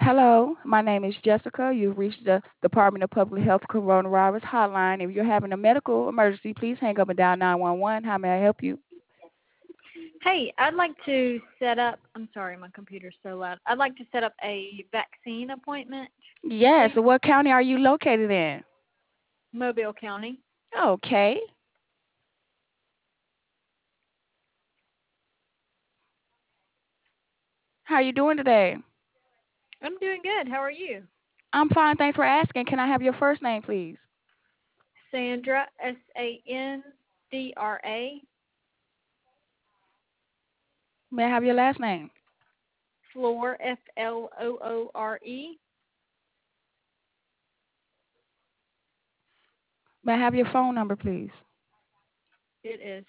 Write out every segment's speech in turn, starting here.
Hello, my name is Jessica. You've reached the Department of Public Health Coronavirus Hotline. If you're having a medical emergency, please hang up and dial 911. How may I help you? Hey, I'd like to set up, I'm sorry, my computer's so loud. I'd like to set up a vaccine appointment, Yes, please. what county are you located in? Mobile County. Okay. How are you doing today? I'm doing good. How are you? I'm fine, thanks for asking. Can I have your first name, please? Sandra, Sandra. May I have your last name? Floor, Floore. May I have your phone number, please? It is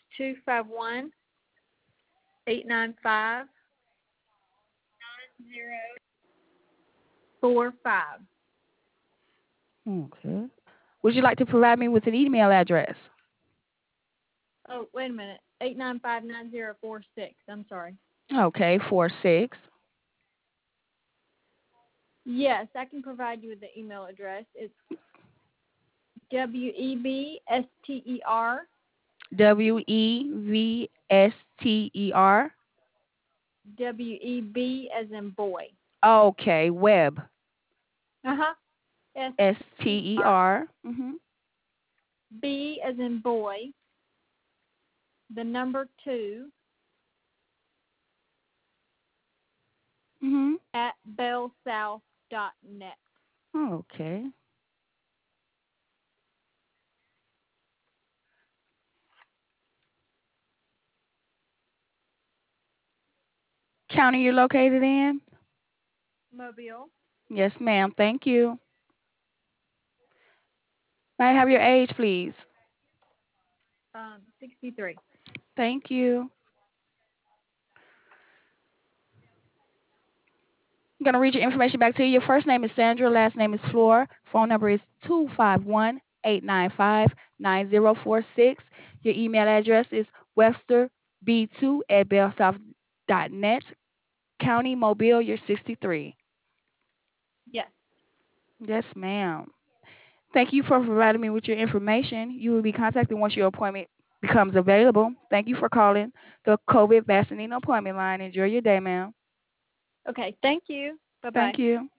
251-895-9045. Okay. Would you like to provide me with an email address? Oh, wait a minute. 895-9046. I'm sorry. Okay, 46. Yes, I can provide you with the email address. It's WEBSTER WEVSTER. WEB as in boy. Okay, web. Uh-huh. STER. STER. B as in boy. The number 2 Mhm. at bellsouth.net. Okay. County you're located in? Mobile. Yes, ma'am. Thank you. May I have your age, please? 63. Thank you. I'm going to read your information back to you. Your first name is Sandra, last name is Floor. Phone number is 251-895-9046. Your email address is westerb2 at bellsouth.net. County, Mobile, you're 63. Yes. Yes, ma'am. Thank you for providing me with your information. You will be contacted once your appointment becomes available. Thank you for calling the COVID vaccine appointment line. Enjoy your day, ma'am. Okay. Thank you. Bye-bye. Thank you.